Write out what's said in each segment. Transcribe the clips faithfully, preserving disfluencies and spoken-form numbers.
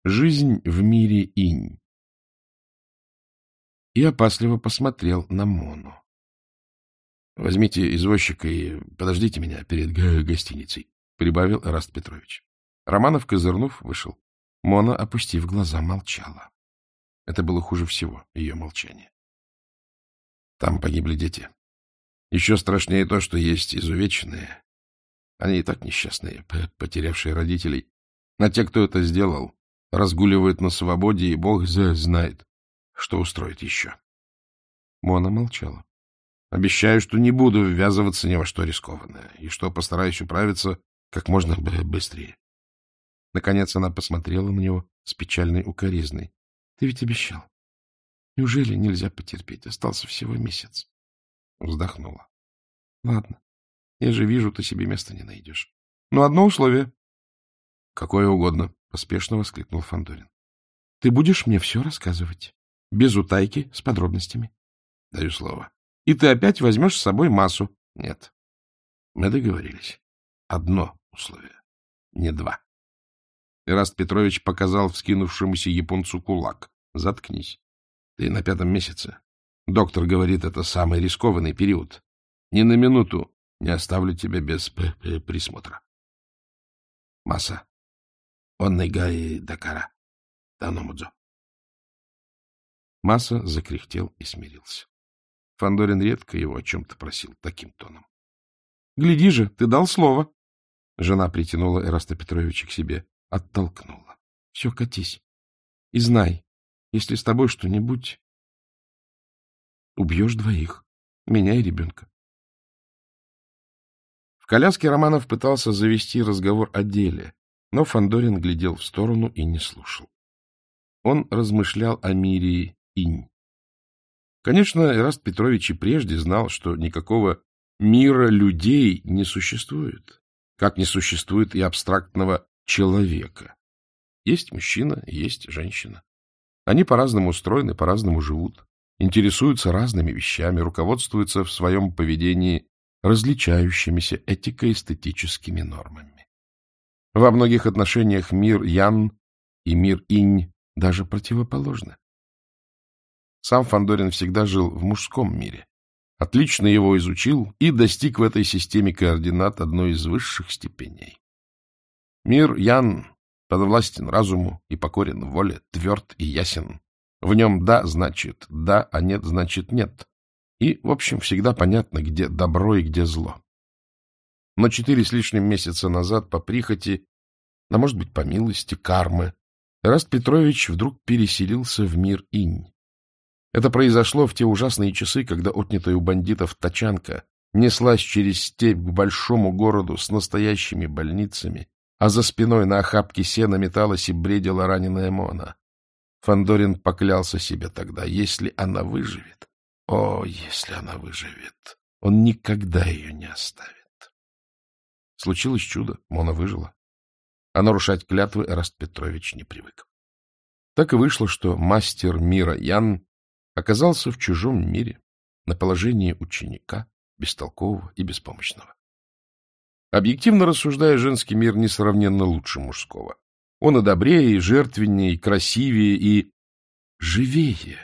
Жизнь в мире инь. И опасливо посмотрел на Мону. — Возьмите извозчика и подождите меня перед гостиницей, — прибавил Эраст Петрович. Романов, козырнув, вышел. Мона, опустив глаза, молчала. Это было хуже всего, ее молчание. Там погибли дети. Еще страшнее то, что есть изувеченные. Они и так несчастные, потерявшие родителей. А те, кто это сделал, разгуливают на свободе, и Бог знает, что устроит еще. Мона молчала. Обещаю, что не буду ввязываться ни во что рискованное, и что постараюсь управиться как можно быстрее. Наконец она посмотрела на него с печальной укоризной. — Ты ведь обещал. Неужели нельзя потерпеть? Остался всего месяц. Вздохнула. — Ладно, я же вижу, ты себе места не найдешь. Но одно условие. — Какое угодно, — поспешно воскликнул Фандорин. — Ты будешь мне все рассказывать. Без утайки, с подробностями. — Даю слово. — И ты опять возьмешь с собой Масу. — Нет. Мы договорились. Одно условие, не два. Эраст Петрович показал вскинувшемуся японцу кулак. — Заткнись. Ты на пятом месяце. Доктор говорит, это самый рискованный период. Ни на минуту не оставлю тебя без присмотра. Маса. Онный гай дакара. Таномудзо. Маса закряхтел и смирился. Фандорин редко его о чем-то просил таким тоном. — Гляди же, ты дал слово. Жена притянула Эраста Петровича к себе, оттолкнула. — Все, катись. И знай, если с тобой что-нибудь... Убьешь двоих, меня и ребенка. В коляске Романов пытался завести разговор о деле, но Фандорин глядел в сторону и не слушал. Он размышлял о мире инь. Конечно, Эраст Петрович и прежде знал, что никакого мира людей не существует, как не существует и абстрактного человека. Есть мужчина, есть женщина. Они по-разному устроены, по-разному живут, интересуются разными вещами, руководствуются в своем поведении различающимися этико-эстетическими нормами. Во многих отношениях мир Ян и мир Инь даже противоположны. Сам Фандорин всегда жил в мужском мире, отлично его изучил и достиг в этой системе координат одной из высших степеней. Мир Ян подвластен разуму и покорен воле, тверд и ясен. В нем «да» значит «да», а «нет» значит «нет». И, в общем, всегда понятно, где добро и где зло. Но четыре с лишним месяца назад по прихоти, а может быть, по милости кармы, Эраст Петрович вдруг переселился в мир инь. Это произошло в те ужасные часы, когда отнятая у бандитов тачанка неслась через степь к большому городу с настоящими больницами, а за спиной на охапке сена металась и бредила раненая Мона. Фандорин поклялся себе тогда, если она выживет, о, если она выживет, он никогда ее не оставит. Случилось чудо, Мона выжила. А нарушать клятвы Эраст Петрович не привык. Так и вышло, что мастер мира Ян оказался в чужом мире, на положении ученика, бестолкового и беспомощного. Объективно рассуждая, женский мир несравненно лучше мужского. Он и добрее, и жертвеннее, и красивее, и живее.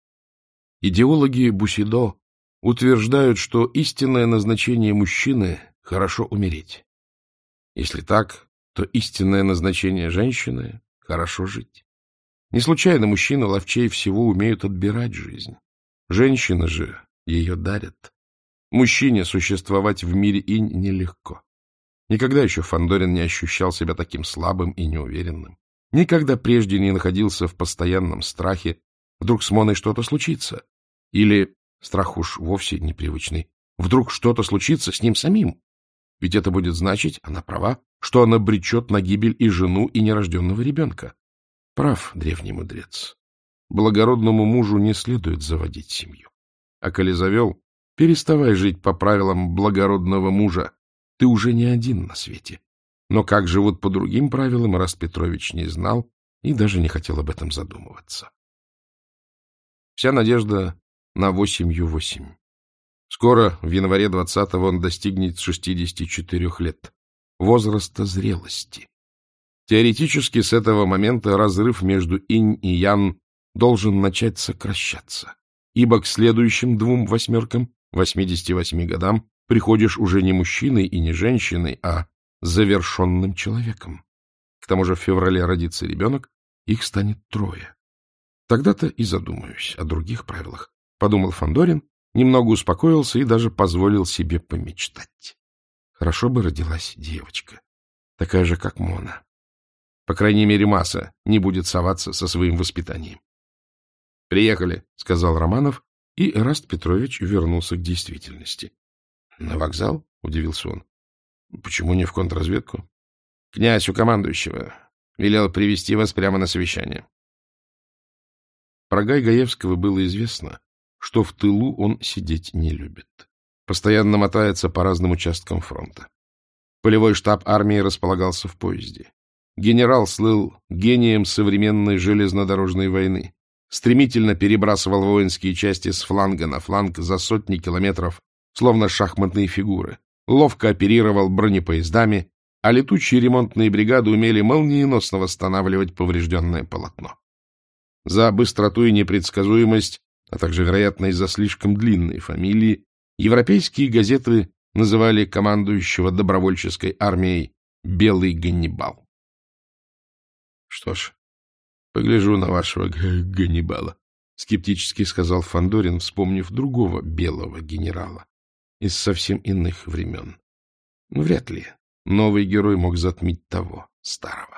Идеологи бусидо утверждают, что истинное назначение мужчины — хорошо умереть. Если так, то истинное назначение женщины — хорошо жить. Не случайно мужчины ловчей всего умеют отбирать жизнь. Женщины же ее дарят. Мужчине существовать в мире инь нелегко. Никогда еще Фандорин не ощущал себя таким слабым и неуверенным. Никогда прежде не находился в постоянном страхе. Вдруг с Моной что-то случится. Или, страх уж вовсе непривычный, вдруг что-то случится с ним самим. Ведь это будет значить, она права, что он обречет на гибель и жену, и нерожденного ребенка. Прав древний мудрец. Благородному мужу не следует заводить семью. А коли завел, переставай жить по правилам благородного мужа. Ты уже не один на свете. Но как живут по другим правилам, Эраст Петрович не знал и даже не хотел об этом задумываться. Вся надежда на восемью восемь. Скоро, в январе двадцатого, он достигнет шестидесяти четырех лет, возраста зрелости. Теоретически с этого момента разрыв между инь и ян должен начать сокращаться, ибо к следующим двум восьмеркам, восьмидесяти восьми годам, приходишь уже не мужчиной и не женщиной, а завершенным человеком. К тому же в феврале родится ребенок, их станет трое. Тогда-то и задумаюсь о других правилах, — подумал Фандорин, немного успокоился и даже позволил себе помечтать. Хорошо бы родилась девочка, такая же, как Мона. По крайней мере, Маса не будет соваться со своим воспитанием. — Приехали, — сказал Романов, и Эраст Петрович вернулся к действительности. — На вокзал? — удивился он. — Почему не в контрразведку? — Князь у командующего велел привести вас прямо на совещание. Про Гай-Гаевского было известно, что в тылу он сидеть не любит. Постоянно мотается по разным участкам фронта. Полевой штаб армии располагался в поезде. Генерал слыл гением современной железнодорожной войны, стремительно перебрасывал воинские части с фланга на фланг за сотни километров, словно шахматные фигуры, ловко оперировал бронепоездами, а летучие ремонтные бригады умели молниеносно восстанавливать поврежденное полотно. За быстроту и непредсказуемость, а также, вероятно, из-за слишком длинной фамилии, европейские газеты называли командующего добровольческой армией «Белый Ганнибал». — Что ж, погляжу на вашего Ганнибала, — скептически сказал Фандорин, вспомнив другого белого генерала из совсем иных времен. Ну, вряд ли новый герой мог затмить того старого.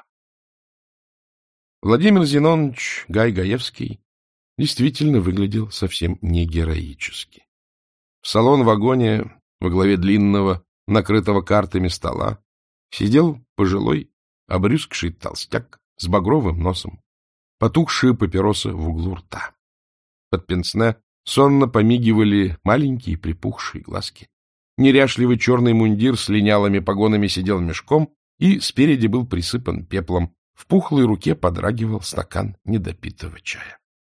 Владимир Зинонович Гай-Гаевский действительно выглядел совсем не героически. В салон-вагоне во главе длинного, накрытого картами стола, сидел пожилой, обрюзгший толстяк с багровым носом, потухшие папиросы в углу рта. Под пенсне сонно помигивали маленькие припухшие глазки. Неряшливый черный мундир с линялыми погонами сидел мешком и спереди был присыпан пеплом. В пухлой руке подрагивал стакан недопитого чая.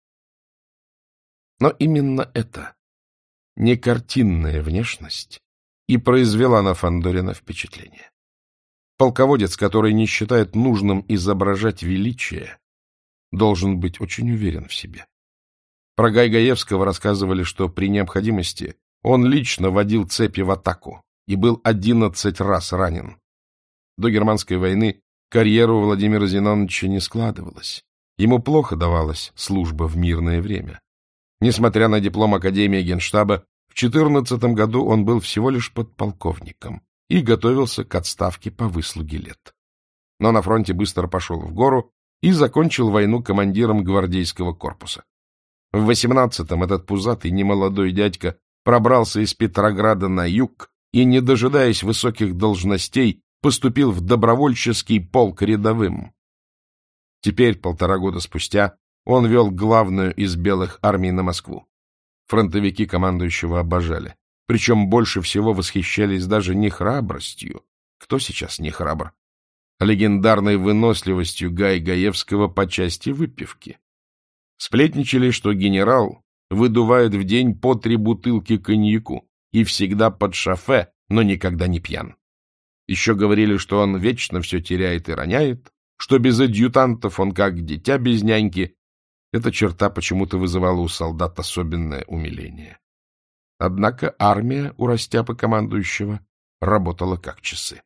Но именно эта некартинная внешность и произвела на Фандорина впечатление. Полководец, который не считает нужным изображать величие, должен быть очень уверен в себе. Про Гай-Гаевского рассказывали, что при необходимости он лично водил цепи в атаку и был одиннадцать раз ранен. До германской войны карьера у Владимира Зиноновича не складывалась. Ему плохо давалась служба в мирное время. Несмотря на диплом Академии Генштаба, в четырнадцатом году он был всего лишь подполковником и готовился к отставке по выслуге лет. Но на фронте быстро пошел в гору и закончил войну командиром гвардейского корпуса. В восемнадцатом этот пузатый немолодой дядька пробрался из Петрограда на юг и, не дожидаясь высоких должностей, поступил в добровольческий полк рядовым. Теперь, полтора года спустя, он вел главную из белых армий на Москву. Фронтовики командующего обожали. Причем больше всего восхищались даже не храбростью. Кто сейчас не храбр? А легендарной выносливостью Гай-Гаевского по части выпивки. Сплетничали, что генерал выдувает в день по три бутылки коньяку и всегда под шофе, но никогда не пьян. Еще говорили, что он вечно все теряет и роняет, что без адъютантов он как дитя без няньки. Эта черта почему-то вызывала у солдат особенное умиление. Однако армия у растяпы командующего работала как часы.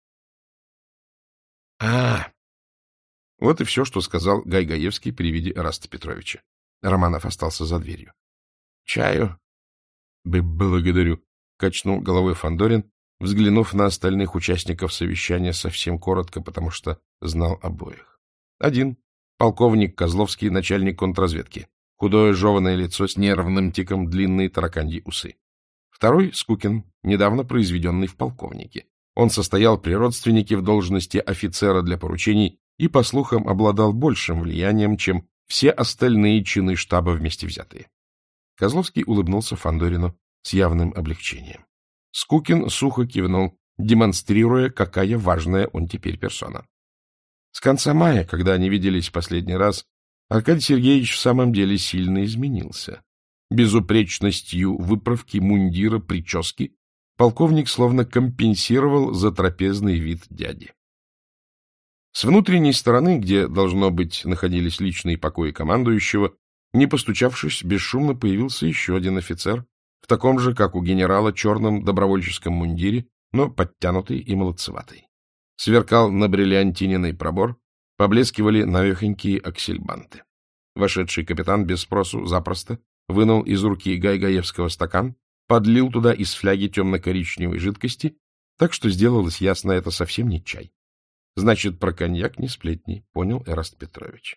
А, вот и все, что сказал Гай-Гаевский при виде Эраста Петровича. Романов остался за дверью. — Чаю? — Благодарю, — качнул головой Фандорин, взглянув на остальных участников совещания совсем коротко, потому что знал обоих. Один — полковник Козловский, начальник контрразведки. Худое жеваное лицо с нервным тиком, длинные тараканьи усы. Второй — Скукин, недавно произведенный в полковнике. Он состоял при родственнике в должности офицера для поручений и, по слухам, обладал большим влиянием, чем все остальные чины штаба вместе взятые. Козловский улыбнулся Фандорину с явным облегчением. Скукин сухо кивнул, демонстрируя, какая важная он теперь персона. С конца мая, когда они виделись в последний раз, Аркадий Сергеевич в самом деле сильно изменился. Безупречностью выправки, мундира, прически полковник словно компенсировал затрапезный вид дяди. С внутренней стороны, где, должно быть, находились личные покои командующего, не постучавшись, бесшумно появился еще один офицер в таком же, как у генерала, черном добровольческом мундире, но подтянутый и молодцеватый. Сверкал на бриллиантиненный пробор, поблескивали навехонькие аксельбанты. Вошедший капитан без спросу запросто вынул из руки Гайгаевского стакан, подлил туда из фляги темно-коричневой жидкости, так что сделалось ясно, это совсем не чай. Значит, про коньяк не сплетни, понял Эраст Петрович.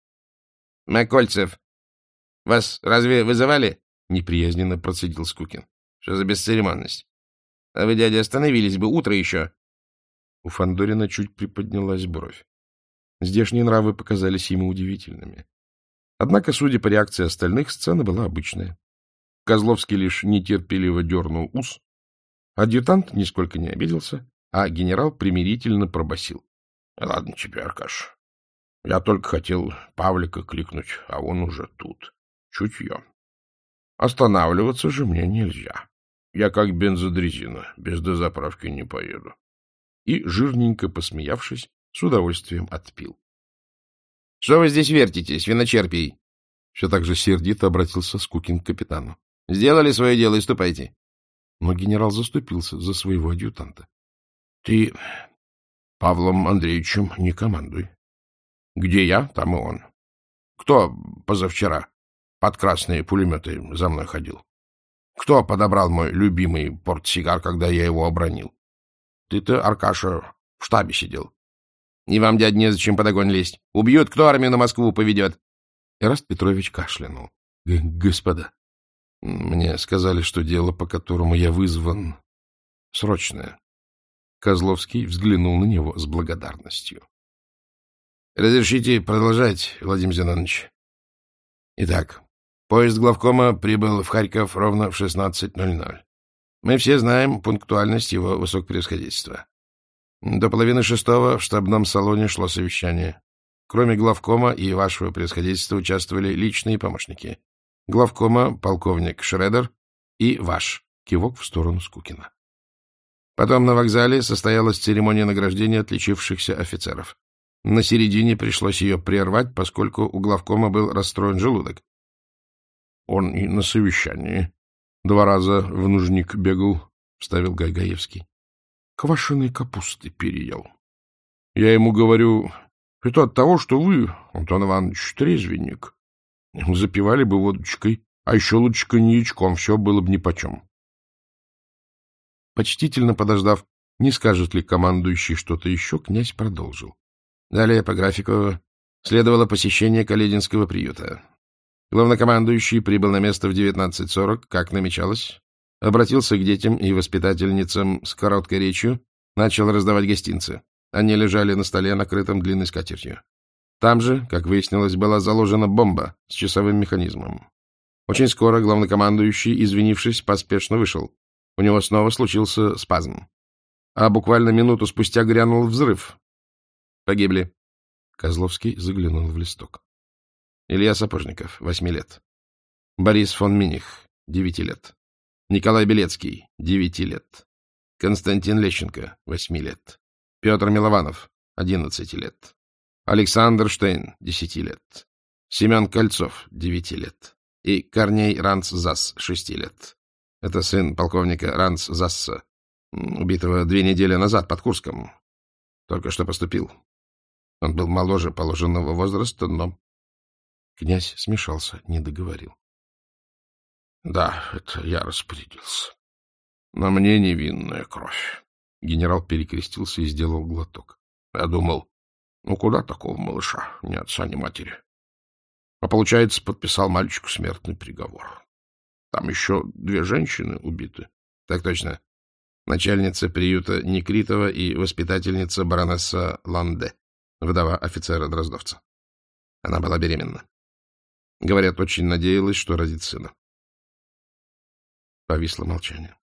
— Макольцев, вас разве вызывали? — неприязненно процедил Скукин. — Что за бесцеремонность? А вы, дядя, остановились бы, утро еще. У Фандорина чуть приподнялась бровь. Здешние нравы показались ему удивительными. Однако, судя по реакции остальных, сцена была обычная. Козловский лишь нетерпеливо дернул ус, адъютант нисколько не обиделся, а генерал примирительно пробасил. — Ладно тебе, Аркаш, я только хотел Павлика кликнуть, а он уже тут. Чутье. Останавливаться же мне нельзя. Я как бензодрезина, без дозаправки не поеду. И, жирненько посмеявшись, с удовольствием отпил. — Что вы здесь вертитесь, виночерпий? Все так же сердито обратился Скукин к капитану. — Сделали свое дело и ступайте. Но генерал заступился за своего адъютанта. — Ты Павлом Андреевичем не командуй. Где я, там и он. Кто позавчера под красные пулеметы за мной ходил? Кто подобрал мой любимый портсигар, когда я его обронил? Ты-то, Аркаша, в штабе сидел. И вам, дядь, незачем под огонь лезть. Убьют, кто армию на Москву поведет. Эраст Петрович кашлянул. — Господа, мне сказали, что дело, по которому я вызван, срочное. Козловский взглянул на него с благодарностью. — Разрешите продолжать, Владимир Зинонович? Итак, поезд главкома прибыл в Харьков ровно в шестнадцать ноль ноль. Мы все знаем пунктуальность его высокопревосходительства. До половины шестого в штабном салоне шло совещание. Кроме главкома и вашего превосходительства участвовали личные помощники. Главкома полковник Шредер и ваш, кивок в сторону Скукина. Потом на вокзале состоялась церемония награждения отличившихся офицеров. На середине пришлось ее прервать, поскольку у главкома был расстроен желудок. Он и на совещании два раза в нужник бегал, — вставил Гайгаевский. Квашеной капусты переел. Я ему говорю, это от того, что вы, Антон Иванович, трезвенник. Запивали бы водочкой, а еще лучше коньячком, все было бы нипочем. Почтительно подождав, не скажет ли командующий что-то еще, князь продолжил. Далее по графику следовало посещение Калединского приюта. Главнокомандующий прибыл на место в девятнадцать сорок, как намечалось, обратился к детям и воспитательницам с короткой речью, начал раздавать гостинцы. Они лежали на столе, накрытом длинной скатертью. Там же, как выяснилось, была заложена бомба с часовым механизмом. Очень скоро главнокомандующий, извинившись, поспешно вышел. У него снова случился спазм. А буквально минуту спустя грянул взрыв. Погибли. Козловский заглянул в листок. Илья Сапожников, восьми лет. Борис фон Миних, девяти лет. Николай Белецкий, девяти лет. Константин Лещенко, восьми лет. Петр Милованов, одиннадцати лет. Александр Штейн, десяти лет. Семен Кольцов, девяти лет. И Корней Ранц-Зас, шести лет. Это сын полковника Ранц-Засса, убитого две недели назад под Курском. Только что поступил. Он был моложе положенного возраста, но... Князь смешался, не договорил. Да, это я распорядился. На мне невинная кровь. Генерал перекрестился и сделал глоток. Я думал, ну куда такого малыша? Ни отца, ни матери. А получается, подписал мальчику смертный приговор. Там еще две женщины убиты. Так точно. Начальница приюта Некритова и воспитательница баронесса Ланде, вдова офицера-дроздовца. Она была беременна. Говорят, очень надеялась, что родит сына. Повисло молчание.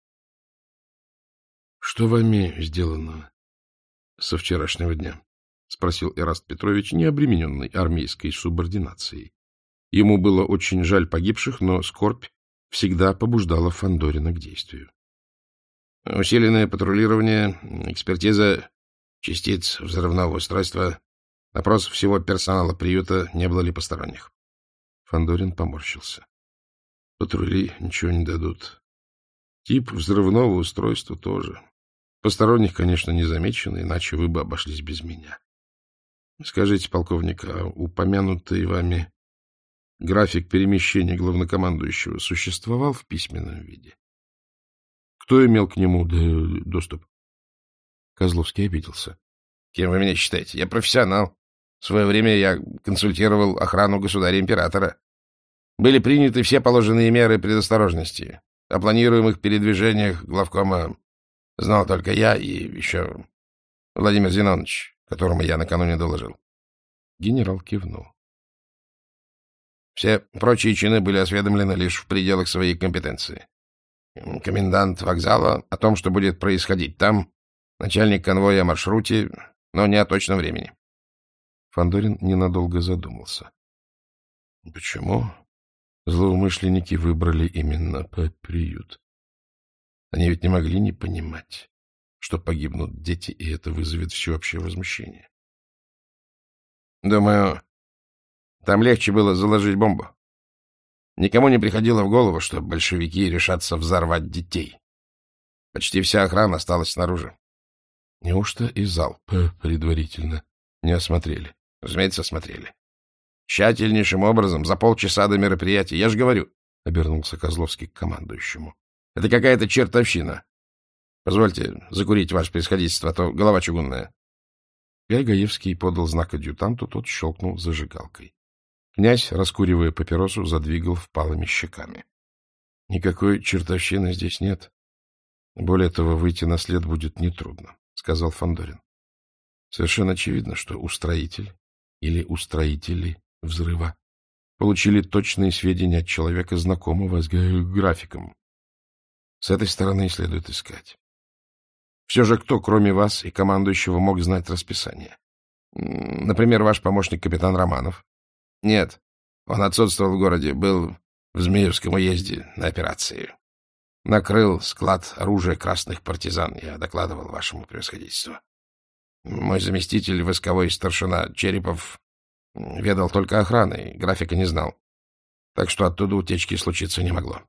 — Что вами сделано со вчерашнего дня? — спросил Эраст Петрович, не обремененный армейской субординацией. Ему было очень жаль погибших, но скорбь всегда побуждала Фандорина к действию. — Усиленное патрулирование, экспертиза частиц взрывного устройства, опрос всего персонала приюта, не было ли посторонних. Фандорин поморщился. Патрули ничего не дадут. Тип взрывного устройства тоже. Посторонних, конечно, не замечено, иначе вы бы обошлись без меня. Скажите, полковник, а упомянутый вами график перемещения главнокомандующего существовал в письменном виде? Кто имел к нему доступ? Козловский обиделся. Кем вы меня считаете? Я профессионал. В свое время я консультировал охрану государя-императора. Были приняты все положенные меры предосторожности. О планируемых передвижениях главкома знал только я и еще Владимир Зинонович, которому я накануне доложил. Генерал кивнул. Все прочие чины были осведомлены лишь в пределах своей компетенции. Комендант вокзала о том, что будет происходить там, начальник конвоя о маршруте, но не о точном времени. Фандорин ненадолго задумался. Почему злоумышленники выбрали именно приют? Они ведь не могли не понимать, что погибнут дети, и это вызовет всеобщее возмущение. Думаю, там легче было заложить бомбу. Никому не приходило в голову, что большевики решатся взорвать детей. Почти вся охрана осталась снаружи. Неужто и зал предварительно не осмотрели? Разумеется, осмотрели. Тщательнейшим образом, за полчаса до мероприятия. Я же говорю, — обернулся Козловский к командующему. — Это какая-то чертовщина. Позвольте закурить, ваше превосходительство, а то голова чугунная. Гайгаевский подал знак адъютанту, тот щелкнул зажигалкой. Князь, раскуривая папиросу, задвигал впалыми щеками. — Никакой чертовщины здесь нет. Более того, выйти на след будет нетрудно, — сказал Фандорин. Совершенно очевидно, что устроитель или устроители взрыва получили точные сведения от человека, знакомого с графиком. С этой стороны и следует искать. Все же кто, кроме вас и командующего, мог знать расписание? Например, ваш помощник капитан Романов. Нет, он отсутствовал в городе, был в Змеевском уезде на операции. Накрыл склад оружия красных партизан, я докладывал вашему превосходительству. Мой заместитель, войсковой старшина Черепов, ведал только охраной, графика не знал. Так что оттуда утечки случиться не могло.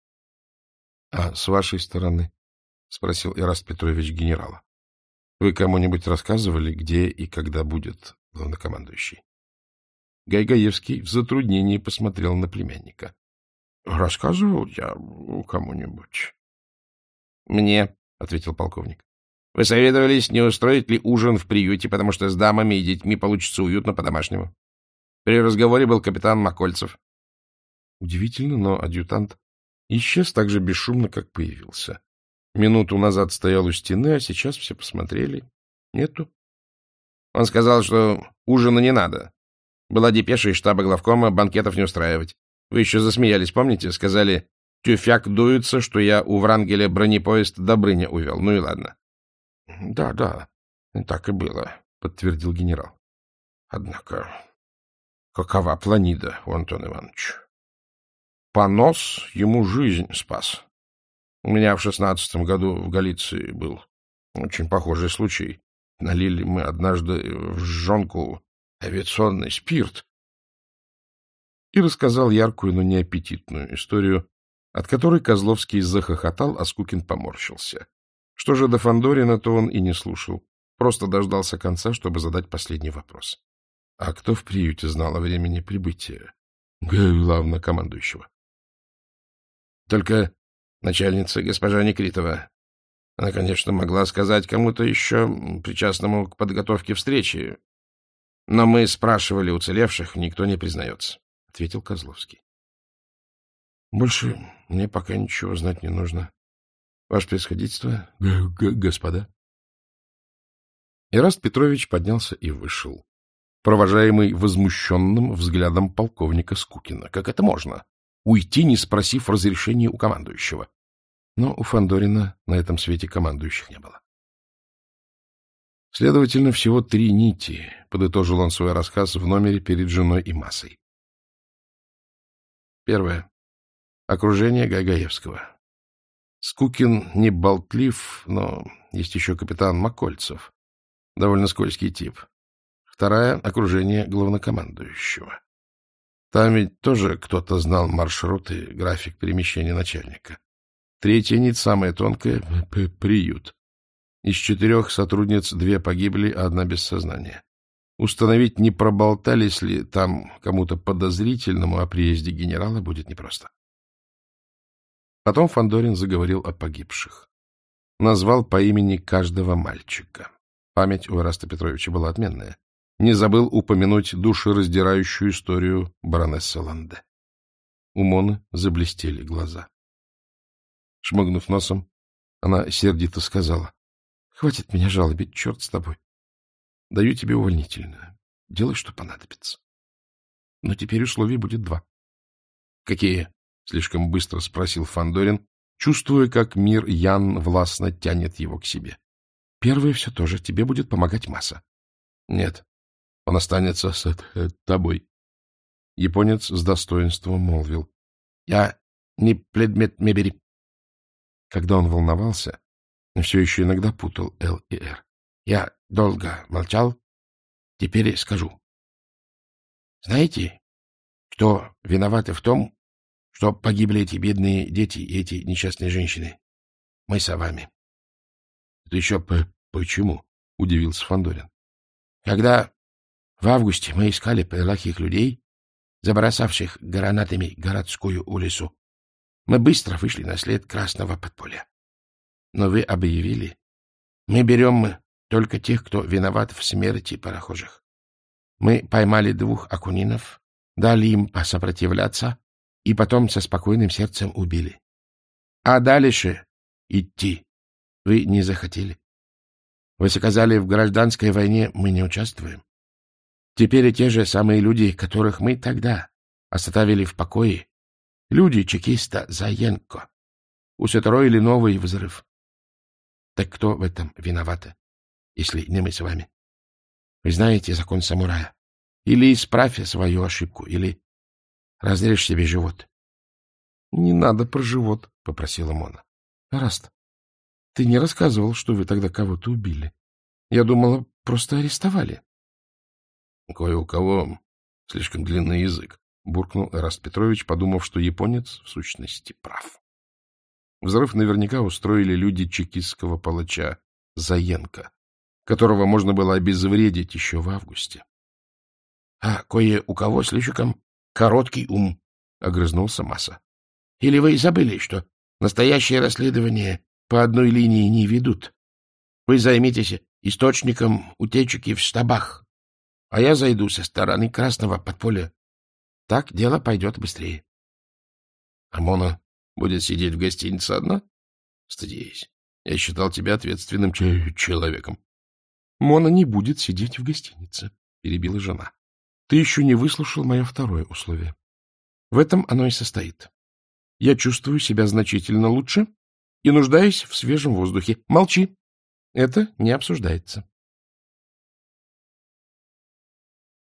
— А с вашей стороны? — спросил Ираст Петрович генерала. — Вы кому-нибудь рассказывали, где и когда будет главнокомандующий? Гайгаевский в затруднении посмотрел на племянника. — Рассказывал я кому-нибудь? — Мне, — ответил полковник. — Вы советовались, не устроить ли ужин в приюте, потому что с дамами и детьми получится уютно по-домашнему. При разговоре был капитан Макольцев. Удивительно, но адъютант исчез так же бесшумно, как появился. Минуту назад стоял у стены, а сейчас все посмотрели. Нету. Он сказал, что ужина не надо. Была депеша из штаба главкома банкетов не устраивать. Вы еще засмеялись, помните? Сказали, тюфяк дуется, что я у Врангеля бронепоезд Добрыня увел. Ну и ладно. — Да, да, так и было, — подтвердил генерал. — Однако, какова планида у Антона Ивановича? Понос ему жизнь спас. У меня в шестнадцатом году в Галиции был очень похожий случай. Налили мы однажды в жжёнку авиационный спирт. И рассказал яркую, но неаппетитную историю, от которой Козловский захохотал, а Скукин поморщился. Что же до Фандорина, то он и не слушал, просто дождался конца, чтобы задать последний вопрос. — А кто в приюте знал о времени прибытия главнокомандующего? — Только начальница госпожа Некритова. Она, конечно, могла сказать кому-то еще, причастному к подготовке встречи. Но мы спрашивали уцелевших, никто не признается, — ответил Козловский. — Больше мне пока ничего знать не нужно. Ваше превосходительство, господа. Ираст Петрович поднялся и вышел, провожаемый возмущенным взглядом полковника Скукина. Как это можно? Уйти, не спросив разрешения у командующего. Но у Фандорина на этом свете командующих не было. Следовательно, всего три нити, подытожил он свой рассказ в номере перед женой и массой. Первое. Окружение Гайгаевского. Скукин не болтлив, но есть еще капитан Макольцев. Довольно скользкий тип. Вторая — окружение главнокомандующего. Там ведь тоже кто-то знал маршруты, график перемещения начальника. Третья нить, самая тонкая — приют. Из четырех сотрудниц две погибли, а одна без сознания. Установить, не проболтались ли там кому-то подозрительному о приезде генерала, будет непросто. Потом Фандорин заговорил о погибших. Назвал по имени каждого мальчика. Память у Эраста Петровича была отменная. Не забыл упомянуть душераздирающую историю баронессы Ланде. У Моны заблестели глаза. Шмыгнув носом, она сердито сказала: — Хватит меня жалобить, черт с тобой. Даю тебе увольнительную. Делай, что понадобится. Но теперь условий будет два. — Какие? — слишком быстро спросил Фандорин, чувствуя, как мир Ян властно тянет его к себе. — Первое все то же. Тебе будет помогать Маса. — Нет. Он останется с э, тобой. Японец с достоинством молвил: — Я не предмет мебели. Когда он волновался, но все еще иногда путал «Л» и «Р». Я долго молчал, теперь скажу. Знаете, кто виноваты в том, что погибли эти бедные дети и эти несчастные женщины? Мы с вами. — Это еще почему? — удивился Фандорин. — Когда в августе мы искали плохих людей, забросавших гранатами городскую улицу, мы быстро вышли на след красного подполья. Но вы объявили, мы берем только тех, кто виноват в смерти прохожих. Мы поймали двух акунинов, дали им посопротивляться и потом со спокойным сердцем убили. А дальше идти вы не захотели. Вы сказали, в гражданской войне мы не участвуем. Теперь и те же самые люди, которых мы тогда оставили в покое, люди чекиста Заенко, устроили новый взрыв. Так кто в этом виноват, если не мы с вами? Вы знаете закон самурая. Или исправь свою ошибку, или разрежь себе живот. — Не надо про живот, — попросила Мона. — Раст, ты не рассказывал, что вы тогда кого-то убили. Я думала, просто арестовали. — Кое у кого слишком длинный язык, — буркнул Эраст Петрович, подумав, что японец в сущности прав. Взрыв наверняка устроили люди чекистского палача Заенко, которого можно было обезвредить еще в августе. — А кое у кого слишком короткий ум, — огрызнулся Маса. — Или вы забыли, что настоящее расследование по одной линии не ведут? Вы займитесь источником утечки в штабах, а я зайду со стороны красного подполья. Так дело пойдет быстрее. — А Мона будет сидеть в гостинице одна? Стыдись. Я считал тебя ответственным человеком. — Мона не будет сидеть в гостинице, — перебила жена. — Ты еще не выслушал мое второе условие. В этом оно и состоит. Я чувствую себя значительно лучше и нуждаюсь в свежем воздухе. Молчи. Это не обсуждается.